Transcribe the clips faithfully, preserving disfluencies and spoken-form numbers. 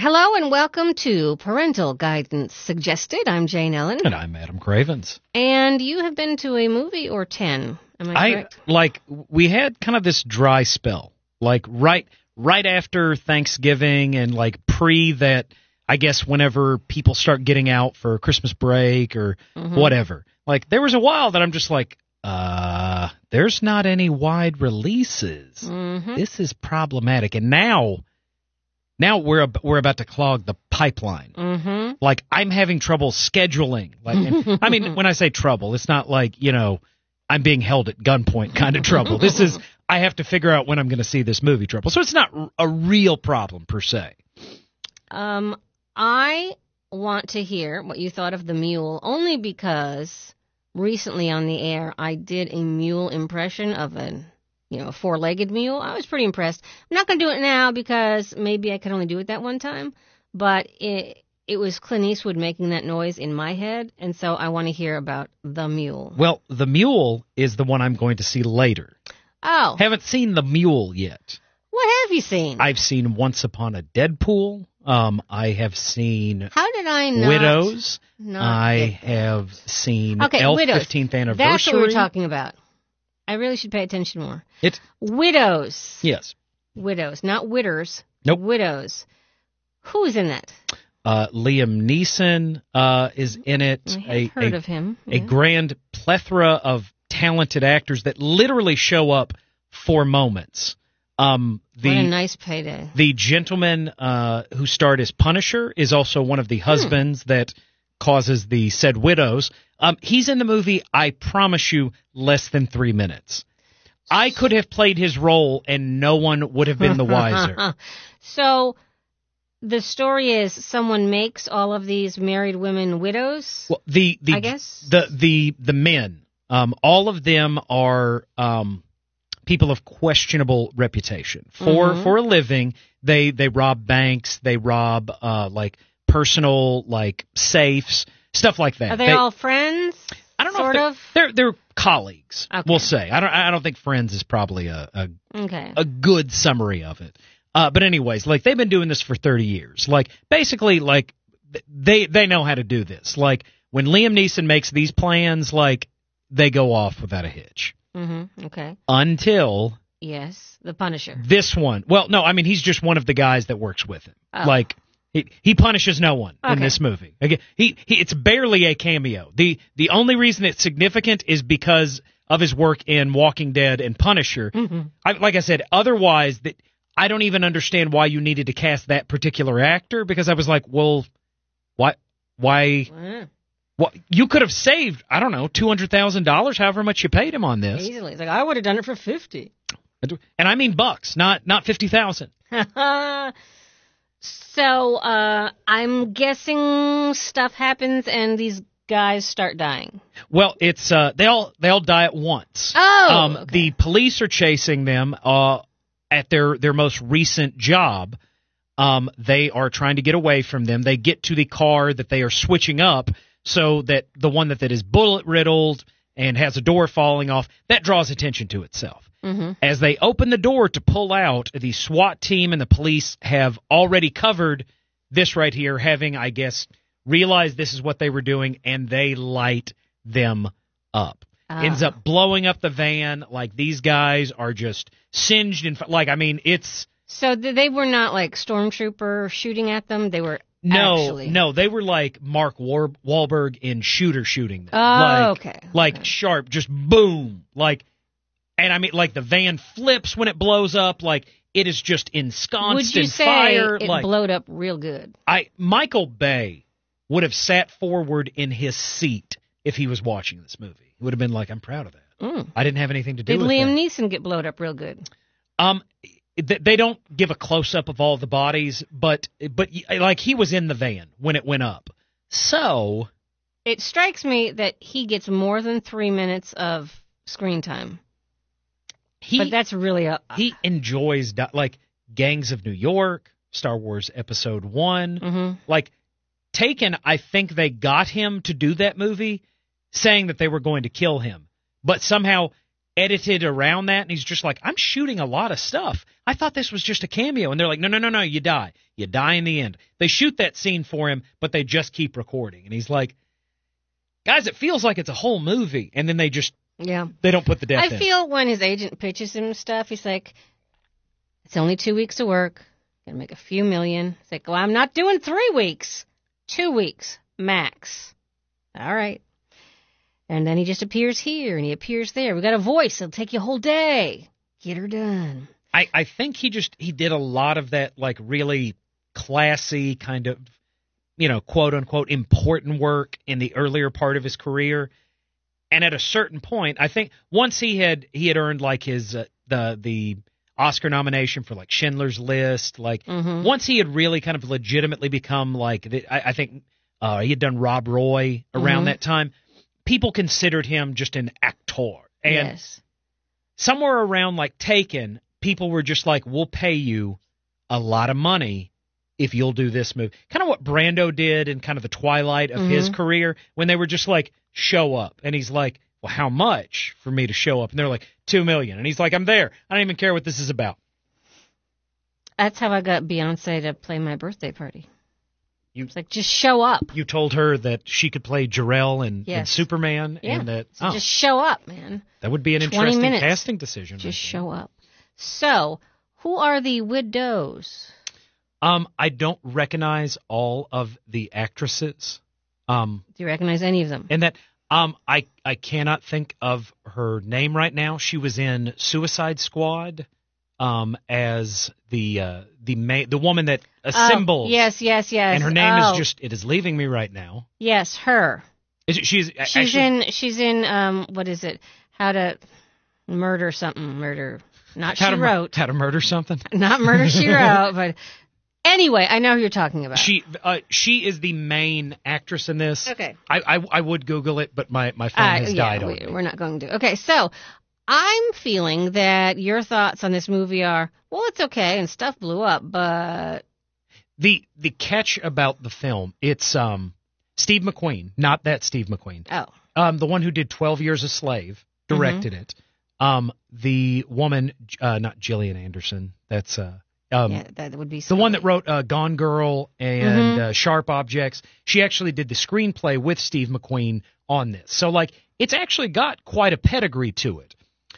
Hello and welcome to Parental Guidance Suggested. I'm Jane Ellen. And I'm Adam Cravens. And you have been to a movie or ten, am I correct? I, like, we had kind of this dry spell, like right right after Thanksgiving and like pre that, I guess, whenever people start getting out for Christmas break or mm-hmm. whatever. Like, there was a while that I'm just like, uh, there's not any wide releases. Mm-hmm. This is problematic. And now... Now we're we're about to clog the pipeline. Mm-hmm. Like, I'm having trouble scheduling. Like, and, I mean, when I say trouble, it's not like, you know, I'm being held at gunpoint kind of trouble. This is, I have to figure out when I'm going to see this movie trouble. So it's not a real problem per se. Um, I want to hear what you thought of The Mule, only because recently on the air I did a mule impression of an you know, a four-legged mule. I was pretty impressed. I'm not going to do it now because maybe I could only do it that one time, but it it was Clint Eastwood making that noise in my head, and so I want to hear about The Mule. Well, The Mule is the one I'm going to see later. Oh. Haven't seen The Mule yet. What have you seen? I've seen Once Upon a Deadpool. Um, I have seen How did I not? Widows. Not I have seen okay, Elf Widows. fifteenth Anniversary. That's what we're talking about. I really should pay attention more. It's Widows. Yes. Widows, not witters. Nope. Widows. Who's in that? Uh, Liam Neeson uh, is in it. I have a, heard a, of him. A Yeah. grand plethora of talented actors that literally show up for moments. Um, the, what a nice payday. The gentleman uh, who starred as Punisher is also one of the husbands hmm. that causes the said widows. Um, he's in the movie, I promise you, less than three minutes. I could have played his role and no one would have been the wiser. So the story is someone makes all of these married women widows? Well, the, the, I guess? The, the, the men, um, all of them are um, people of questionable reputation. For Mm-hmm. for a living, they, they rob banks, they rob uh, like personal like safes, stuff like that. Are they, they all friends? I don't know. Sort if they're, of. They're they're colleagues. Okay. We'll say. I don't. I don't think friends is probably a a, okay. a good summary of it. Uh, but anyways, like they've been doing this for thirty years. Like basically, like they they know how to do this. Like when Liam Neeson makes these plans, like they go off without a hitch. Mm-hmm. Okay. Until yes, the Punisher. This one. Well, no, I mean he's just one of the guys that works with him. Oh. Like. He, he punishes no one okay. in this movie. Again, he, he it's barely a cameo. The the only reason it's significant is because of his work in Walking Dead and Punisher. Mm-hmm. I, like I said, otherwise that I don't even understand why you needed to cast that particular actor, because I was like, well, why why yeah. what you could have saved, I don't know, two hundred thousand dollars, however much you paid him on this. Easily. It's like I would have done it for fifty. And I mean bucks, not not fifty thousand. So, uh, I'm guessing stuff happens and these guys start dying. Well, it's, uh, they all, they all die at once. Oh, um, okay. The police are chasing them, uh, at their, their most recent job. Um, they are trying to get away from them. They get to the car that they are switching up so that the one that, that is bullet riddled and has a door falling off, that draws attention to itself. Mm-hmm. As they open the door to pull out, the SWAT team and the police have already covered this right here, having, I guess, realized this is what they were doing, and they light them up. Ah. Ends up blowing up the van. Like, these guys are just singed. In, like, I mean, it's... So they were not, like, stormtrooper shooting at them? They were No, actually... no, they were like Mark War- Wahlberg in Shooter shooting them. Oh, like, okay. Like, okay. sharp, just boom. Like... And I mean, like, the van flips when it blows up. Like, it is just ensconced Would you in say fire. It like, blowed up real good. I Michael Bay would have sat forward in his seat if he was watching this movie. He would have been like, I'm proud of that. Mm. I didn't have anything to do Did with Liam that. Neeson get blowed up real good? Um, they don't give a close-up of all the bodies, but, but like, he was in the van when it went up. So... It strikes me that he gets more than three minutes of screen time. He, but that's really a... He enjoys, like, Gangs of New York, Star Wars Episode one. Mm-hmm. Like, Taken, I think they got him to do that movie saying that they were going to kill him. But somehow edited around that, and he's just like, I'm shooting a lot of stuff. I thought this was just a cameo. And they're like, no, no, no, no, you die. You die in the end. They shoot that scene for him, but they just keep recording. And he's like, guys, it feels like it's a whole movie. And then they just, Yeah. they don't put the death I in. feel when his agent pitches him stuff, he's like, it's only two weeks of work. Gonna make a few million. It's like, well, I'm not doing three weeks. Two weeks, max. All right. And then he just appears here and he appears there. We got a voice. It'll take you a whole day. Get her done. I, I think he just, he did a lot of that, like, really classy kind of, you know, quote unquote, important work in the earlier part of his career. And at a certain point, I think once he had, he had earned like his, uh, the, the Oscar nomination for like Schindler's List, like Mm-hmm. once he had really kind of legitimately become like, the, I, I think, uh, he had done Rob Roy around Mhm. that time. People considered him just an actor. And Yes. somewhere around like Taken, people were just like, we'll pay you a lot of money if you'll do this movie. Kind of what Brando did in kind of the twilight of his Mhm. career when they were just like, show up. And he's like, well, how much for me to show up? And they're like, two million. And he's like, I'm there. I don't even care what this is about. That's how I got Beyonce to play my birthday party. You- It's like, just show up. You told her that she could play Jarell in, in Yes. Superman, Yeah. and that So oh, just show up, man. that would be an twenty interesting minutes. casting decision. Just right show up. So, who are the widows? there. Um, I don't recognize all of the actresses. Um, Do you recognize any of them? and that um, I I cannot think of her name right now. She was in Suicide Squad, um, as the uh, the ma- the woman that assembles. Oh, yes, yes, yes. And her name oh, is just, it is leaving me right now. Yes, her. Is it, she's She's actually, in. She's in. Um, what is it? How to murder something? Murder. Not how she to, mur- wrote. how to murder something. Not murder she wrote. But anyway, I know who you're talking about. She uh, she is the main actress in this. Okay. I, I I would Google it, but my, my phone Uh, has yeah, died on we, me. we're not going to. Okay, so I'm feeling that your thoughts on this movie are, well, it's okay and stuff blew up, but The the catch about the film, it's um Steve McQueen, not that Steve McQueen. oh, Um, the one who did twelve Years a Slave, directed Mm-hmm. it. Um, the woman, uh, not Gillian Anderson. That's uh, um, yeah, that would be the one silly. that wrote uh, Gone Girl and Mhm. uh, Sharp Objects. She actually did the screenplay with Steve McQueen on this. So, like, it's actually got quite a pedigree to it.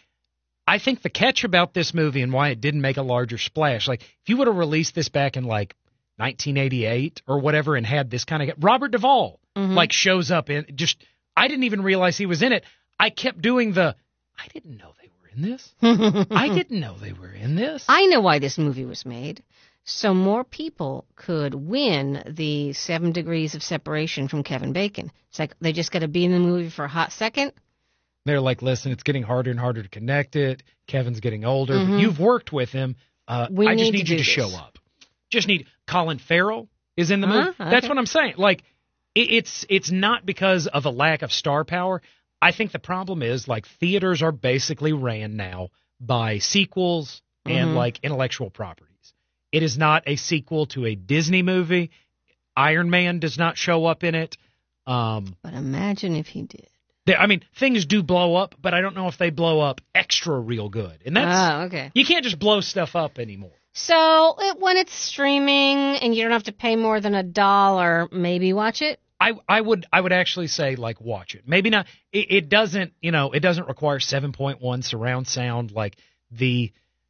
I think the catch about this movie and why it didn't make a larger splash, like, if you would have released this back in, like, nineteen eighty-eight or whatever and had this kind of... Robert Duvall, Mhm. like, shows up in just... I didn't even realize he was in it. I kept doing the... I didn't know they were in this. I didn't know they were in this. I know why this movie was made. So more people could win the seven degrees of separation from Kevin Bacon. It's like they just got to be in the movie for a hot second. They're like, listen, it's getting harder and harder to connect it. Kevin's getting older. Mhm. But you've worked with him. Uh, We I just need need to you do to show this. up. Just need Colin Farrell is in the Huh? movie. That's Okay. what I'm saying. Like, it, it's it's not because of a lack of star power. I think the problem is, like, theaters are basically ran now by sequels and Mhm. like intellectual properties. It is not a sequel to a Disney movie. Iron Man does not show up in it. Um, But imagine if he did. They, I mean, things do blow up, but I don't know if they blow up extra real good. And that's Oh, okay. you can't just blow stuff up anymore. So it, when it's streaming and you don't have to pay more than a dollar, maybe watch it. I I would I would actually say, like, watch it. Maybe not. It, it doesn't you know it doesn't require seven point one surround sound. Like the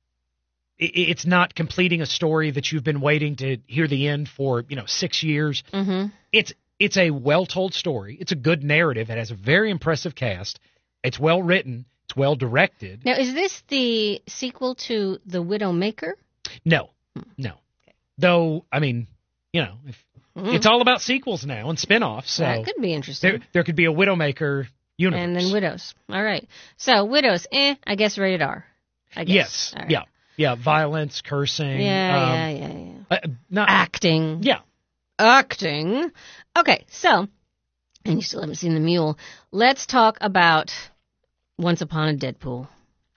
it, it's not completing a story that you've been waiting to hear the end for you know six years. Mm-hmm. It's it's a well told story. It's a good narrative. It has a very impressive cast. It's well written. It's well directed. Now, is this the sequel to The Widowmaker? No, no. Though, I mean, you know, if, Mm. it's all about sequels now and spin-offs, so That could be interesting. there there could be a Widowmaker universe. And then Widows. All right. So Widows, eh, I guess rated R. I guess. Yes, All right. yeah, yeah. Violence, cursing. Yeah, um, yeah, yeah, yeah. uh, not Acting. yeah. Acting. Okay, so, and you still haven't seen The Mule. Let's talk about Once Upon a Deadpool.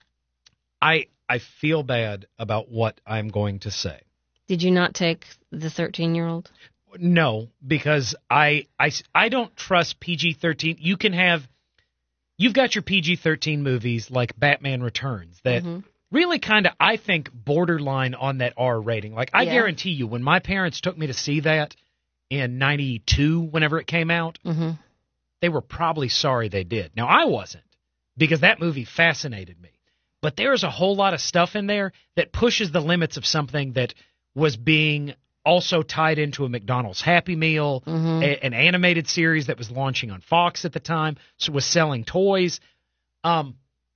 I I feel bad about what I'm going to say. Did you not take the thirteen-year-old? No, because I I I don't trust P G thirteen. You can have, you've got your P G thirteen movies like Batman Returns that Mhm. really kind of, I think, borderline on that R rating. Like, I Yeah. guarantee you, when my parents took me to see that in ninety-two, whenever it came out, Mm-hmm. they were probably sorry they did. Now, I wasn't, because that movie fascinated me. But there's a whole lot of stuff in there that pushes the limits of something that was being also tied into a McDonald's Happy Meal, Mm-hmm. a, an animated series that was launching on Fox at the time, so was selling toys. Um,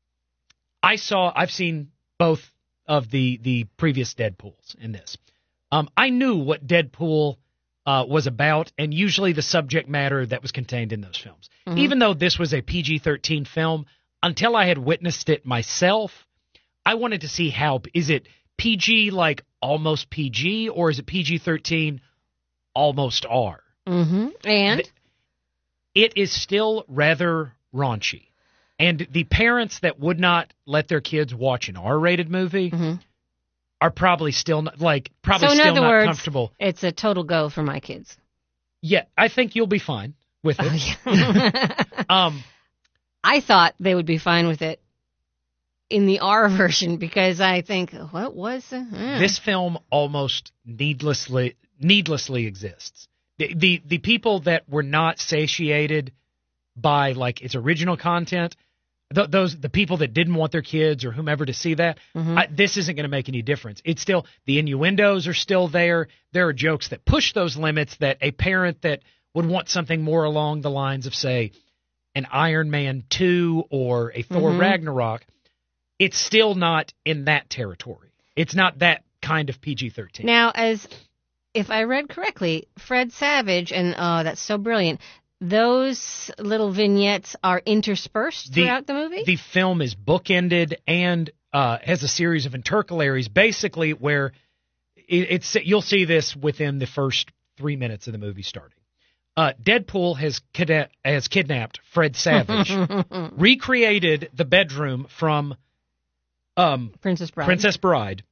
I saw, I've seen both of the, the previous Deadpools in this. Um, I knew what Deadpool uh, was about, and usually the subject matter that was contained in those films. Mhm. Even though this was a P G thirteen film, until I had witnessed it myself, I wanted to see how, is it P G like almost P G, or is it P G thirteen almost R? Mm-hmm. And? It is still rather raunchy. And the parents that would not let their kids watch an R-rated movie Mm-hmm. are probably still not, like probably So in still other not words, comfortable. It's a total go for my kids. Yeah, I think you'll be fine with it. Oh, yeah. um, I thought they would be fine with it in the R version because I think, what was the, uh. this film almost needlessly needlessly exists. The, the the people that were not satiated by like its original content, th- those the people that didn't want their kids or whomever to see that, Mhm. I, this isn't going to make any difference. It's still, the innuendos are still there. There are jokes that push those limits that a parent that would want something more along the lines of, say, an Iron Man two or a Thor Mhm. Ragnarok, it's still not in that territory. It's not that kind of P G thirteen. Now, as if I read correctly, Fred Savage, and oh, that's so brilliant, those little vignettes are interspersed The- throughout the movie? The film is bookended and uh, has a series of intercalaries, basically where it, it's you'll see this within the first three minutes of the movie starting. Uh, Deadpool has kidna- has kidnapped Fred Savage, recreated the bedroom from um, Princess Bride. Princess Bride,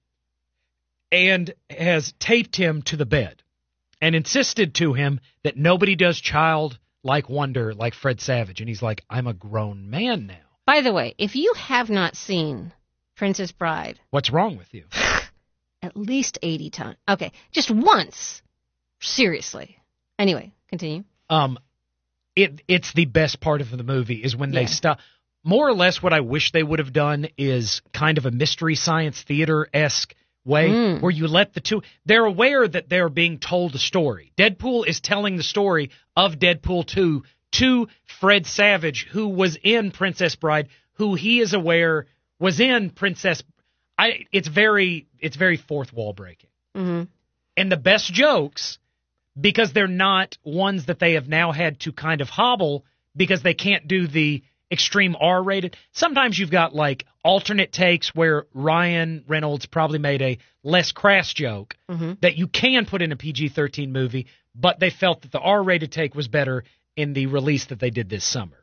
and has taped him to the bed and insisted to him that nobody does childlike wonder like Fred Savage. And he's like, I'm a grown man now. By the way, if you have not seen Princess Bride What's wrong with you? at least eighty times, okay, just once, seriously. Anyway, continue. Um, it it's the best part of the movie is when they Yeah. stop. More or less, what I wish they would have done is kind of a mystery science theater esque way, Mm. where you let the two. They're aware that they're being told a story. Deadpool is telling the story of Deadpool two to Fred Savage, who was in Princess Bride, who he is aware was in Princess. I. It's very. It's very fourth wall breaking. Mm-hmm. And the best jokes, because they're not ones that they have now had to kind of hobble because they can't do the extreme R rated. Sometimes you've got like alternate takes where Ryan Reynolds probably made a less crass joke Mm-hmm. that you can put in a P G thirteen movie, but they felt that the R rated take was better in the release that they did this summer.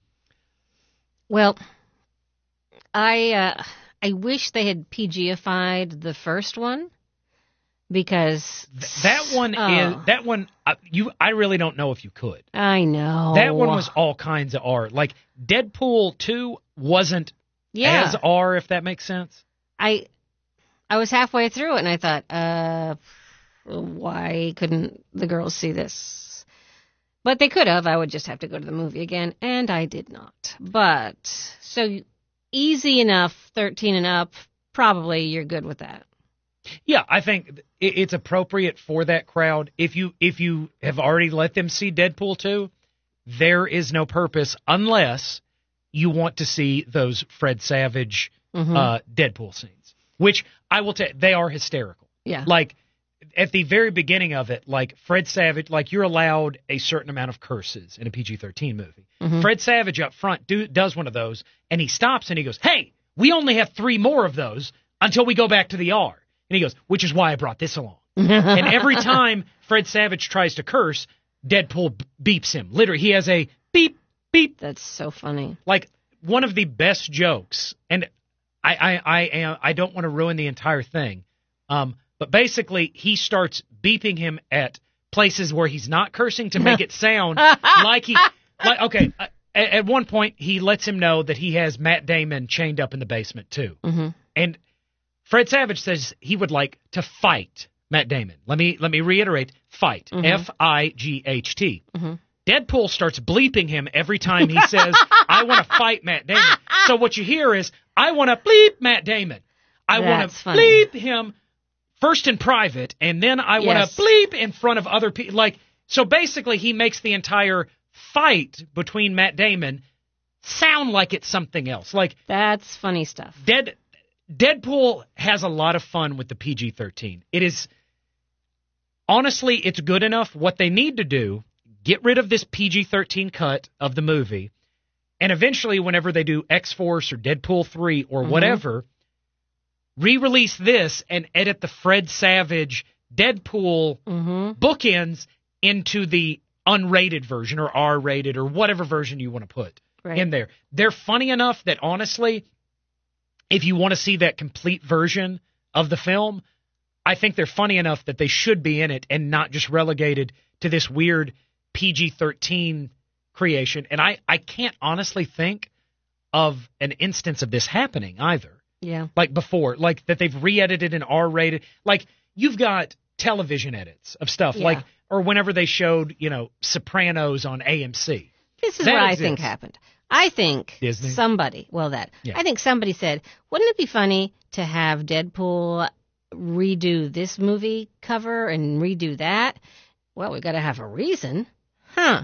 Well, I uh, I wish they had P G-ified the first one because Th- that one oh, is that one uh, you I really don't know if you could. I know That one was all kinds of R. Like Deadpool two wasn't yeah. as R, if that makes sense. I I was halfway through it and I thought, uh, why couldn't the girls see this? But they could have. I would just have to go to the movie again, and I did not. But so easy enough, thirteen and up. Probably you're good with that. Yeah, I think it- it's appropriate for that crowd. If you if you have already let them see Deadpool two, there is no purpose unless you want to see those Fred Savage Mhm. uh, Deadpool scenes, which I will tell they are hysterical. Yeah. Like at the very beginning of it, like Fred Savage, like you're allowed a certain amount of curses in a P G thirteen movie. Mhm. Fred Savage up front do, does one of those, and he stops and he goes, "Hey, we only have three more of those until we go back to the R." And he goes, "Which is why I brought this along." And every time Fred Savage tries to curse, Deadpool b- beeps him. Literally, he has a beep, beep. That's so funny. Like one of the best jokes, and I, I, I am, I don't want to ruin the entire thing. Um, but basically, he starts beeping him at places where he's not cursing to make it sound like he, like, okay, uh, at, at one point, he lets him know that he has Matt Damon chained up in the basement, too. Mhm. And Fred Savage says he would like to fight Matt Damon. Let me let me reiterate, fight. Mm-hmm. F I G H T. Mm-hmm. Deadpool starts bleeping him every time he says, I want to fight Matt Damon. So what you hear is, I want to bleep Matt Damon. I want to bleep him first in private, and then I want Yes. to bleep in front of other people. Like, so basically he makes the entire fight between Matt Damon sound like it's something else. Like, That's funny stuff. Dead Deadpool has a lot of fun with the P G thirteen. It is, honestly, it's good enough. What they need to do, get rid of this P G thirteen cut of the movie, and eventually whenever they do X-Force or Deadpool three or Mm-hmm. whatever, re-release this and edit the Fred Savage Deadpool Mm-hmm. bookends into the unrated version or R-rated or whatever version you want to put Right. in there. They're funny enough that, honestly, if you want to see that complete version of the film, I think they're funny enough that they should be in it and not just relegated to this weird P G thirteen creation. And I, I can't honestly think of an instance of this happening either. Yeah. Like before, like that they've re-edited and R-rated. Like, you've got television edits of stuff, Yeah. like, or whenever they showed, you know, Sopranos on A M C. This is That what I exists. think happened. I think Disney? somebody, well, that, Yeah. I think somebody said, wouldn't it be funny to have Deadpool redo this movie cover and redo that? Well, we got to have a reason. Huh.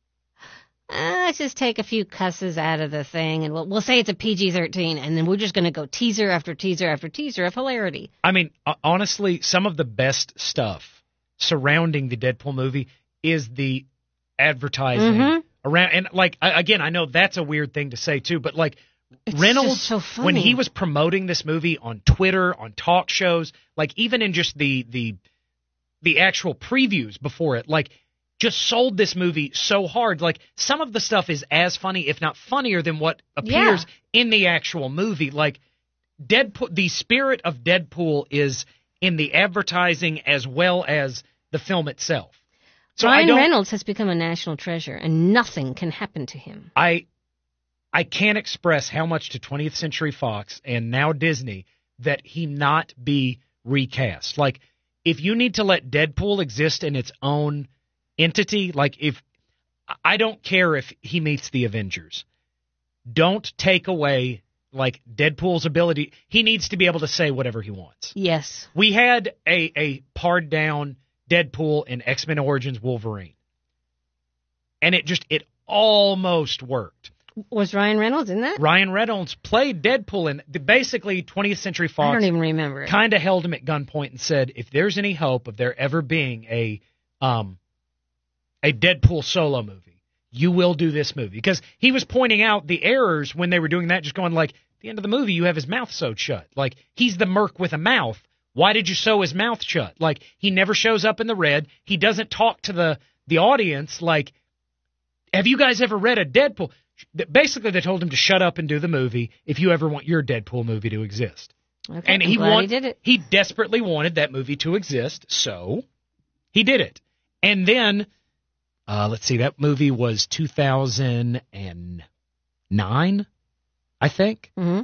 Uh, let's just take a few cusses out of the thing, and we'll, we'll say it's a P G thirteen, and then we're just going to go teaser after teaser after teaser of hilarity. I mean, uh, honestly, some of the best stuff surrounding the Deadpool movie is the advertising Mhm. around. And, like, I, again, I know that's a weird thing to say, too, but, like, It's Reynolds, just so funny. when he was promoting this movie on Twitter, on talk shows, like, even in just the the the actual previews before it, like, just sold this movie so hard. Like, some of the stuff is as funny, if not funnier, than what appears in the actual movie. Like, Deadpool, the spirit of Deadpool is in the advertising as well as the film itself. So I Ryan don't, Reynolds has become a national treasure, and nothing can happen to him. I I can't express how much to twentieth Century Fox and now Disney that he not be recast. Like, if you need to let Deadpool exist in its own entity, like, if I don't care if he meets the Avengers, don't take away, like, Deadpool's ability. He needs to be able to say whatever he wants. Yes. We had a a pared down Deadpool in X-Men Origins Wolverine, and it just it almost worked. Was Ryan Reynolds in that? Ryan Reynolds played Deadpool, and basically twentieth Century I Fox don't even remember it. kind of held him at gunpoint and said, if there's any hope of there ever being a um a Deadpool solo movie, you will do this movie. Because he was pointing out the errors when they were doing that, just going like, at the end of the movie, you have his mouth sewed shut. Like, he's the merc with a mouth. Why did you sew his mouth shut? Like, he never shows up in the red. He doesn't talk to the, the audience like, have you guys ever read a Deadpool? Basically, they told him to shut up and do the movie if you ever want your Deadpool movie to exist. Okay, And I'm he glad want, he did it. he desperately wanted that movie to exist, so he did it. And then, uh, let's see, that movie was two thousand nine, I think. Mm-hmm.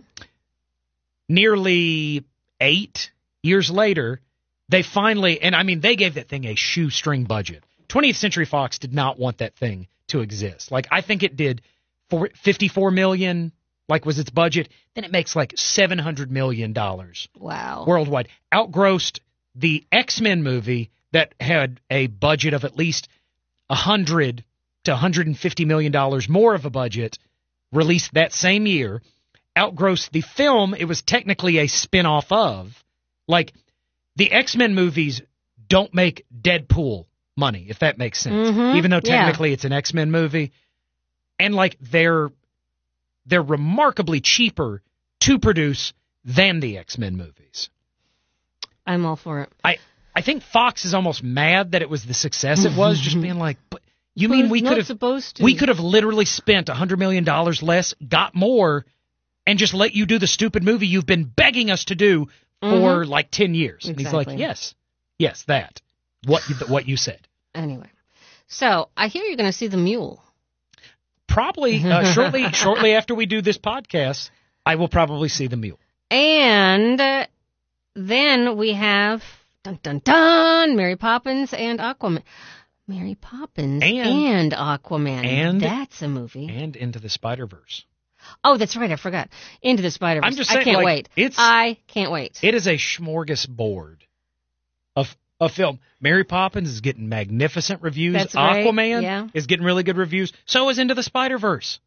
Nearly eight years later, they finally, and I mean, they gave that thing a shoestring budget. twentieth Century Fox did not want that thing to exist. Like, I think it did for fifty-four million dollars, like, was its budget. Then it makes like seven hundred million dollars Wow. worldwide. Outgrossed the X-Men movie that had a budget of at least one hundred to one hundred fifty million dollars more of a budget, released that same year. Outgrossed the film it was technically a spin-off of. Like, the X-Men movies don't make Deadpool money, if that makes sense. Mhm, Even though yeah. technically it's an X-Men movie. And, like, they're they're remarkably cheaper to produce than the X-Men movies. I'm all for it. I, I think Fox is almost mad that it was the success it was, just being like, but you mean But we it's could not have supposed to. we could have literally spent one hundred million dollars less, got more, and just let you do the stupid movie you've been begging us to do for Mhm. like ten years. And he's like, Exactly. yes, yes, that. What you, what you said. Anyway. So, I hear you're going to see The Mule. Probably uh, shortly shortly after we do this podcast, I will probably see The Mule. And uh, then we have, dun dun dun, Mary Poppins and Aquaman. Mary Poppins and, and Aquaman. And that's a movie. And Into the Spider-Verse. Oh, that's right. I forgot. Into the Spider-Verse. I'm just saying, I can't like, wait. It's, I can't wait. It is a smorgasbord of a film. Mary Poppins is getting magnificent reviews. That's right. Aquaman yeah. is getting really good reviews. So is Into the Spider-Verse.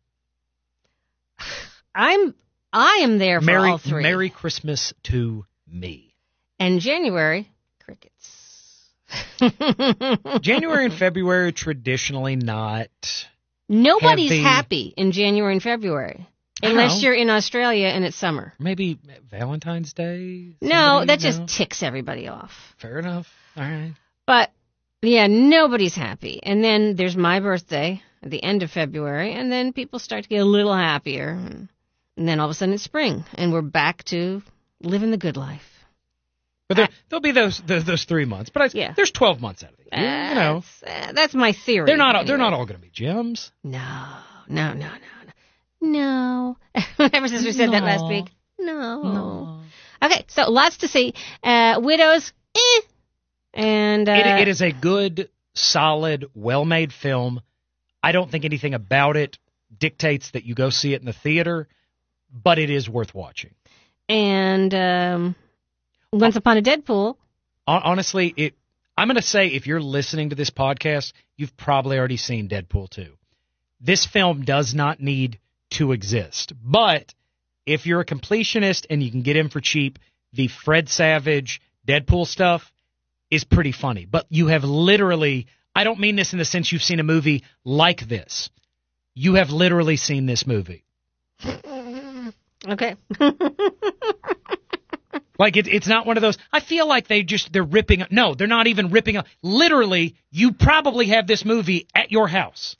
I'm I am there for Merry, all three. Merry Christmas to me. And January, crickets. January and February are traditionally not. Nobody's heavy. happy in January and February. Unless you're in Australia and it's summer. Maybe Valentine's Day? No, that know? just ticks everybody off. Fair enough. All right. But, yeah, nobody's happy. And then there's my birthday at the end of February, and then people start to get a little happier. And then all of a sudden it's spring, and we're back to living the good life. But there, there'll be those, those those three months. But I, yeah. there's twelve months out of the year. Uh, you know, that's, uh, that's my theory. They're not. Anyway. They're not all going to be gems. No, no, no, no, no. Ever since we said no. that last week. No. no. Okay, so lots to see. Uh, Widows, eh. And uh, it, it is a good, solid, well-made film. I don't think anything about it dictates that you go see it in the theater, but it is worth watching. And um, Once Upon a Deadpool. Honestly, it. I'm going to say if you're listening to this podcast, you've probably already seen Deadpool two. This film does not need to exist. But if you're a completionist and you can get in for cheap, the Fred Savage Deadpool stuff is pretty funny. But you have literally, I don't mean this in the sense you've seen a movie like this. You have literally seen this movie. Okay. Like, it, it's not one of those, I feel like they just, they're ripping, no, they're not even ripping up. Literally, you probably have this movie at your house.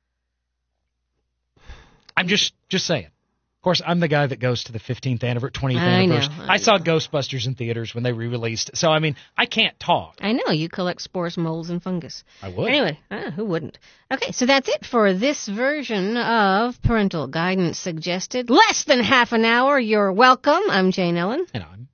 I'm just, just saying. Of course, I'm the guy that goes to the fifteenth anniversary, twentieth I anniversary. know, I, I saw know. Ghostbusters in theaters when they re-released. So, I mean, I can't talk. I know. You collect spores, molds, and fungus. I would. Anyway, uh, who wouldn't? Okay, so that's it for this version of Parental Guidance Suggested. Less than half an hour. You're welcome. I'm Jane Ellen. And I'm